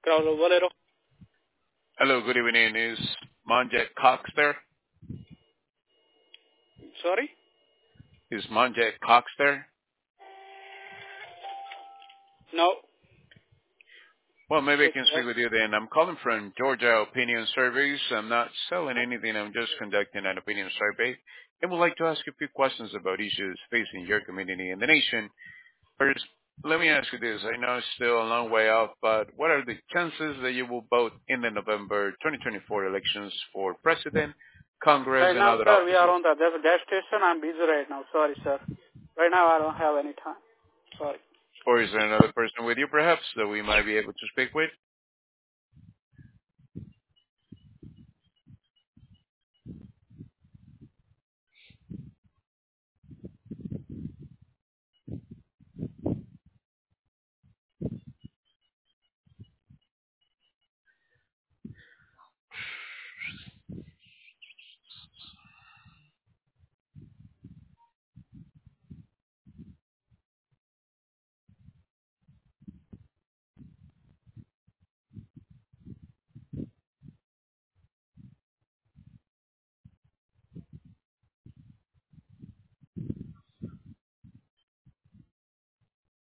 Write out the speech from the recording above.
Bolero. Hello, good evening. Is Manjit Cox there? Sorry? Is Manjit Cox there? No. Well, maybe I Yes, can sir. speak with you then. I'm calling from Georgia Opinion Surveys. I'm not selling anything. I'm just conducting an opinion survey. And would like to ask a few questions about issues facing your community and the nation. First, let me ask you this. I know it's still a long way off, but what are the chances that you will vote in the November 2024 elections for president, Congress, Right and now, other sir, we are offices? on the gas station. I'm busy right now. Sorry, sir. Right now, I don't have any time. Sorry. Or is there another person with you, perhaps, that we might be able to speak with?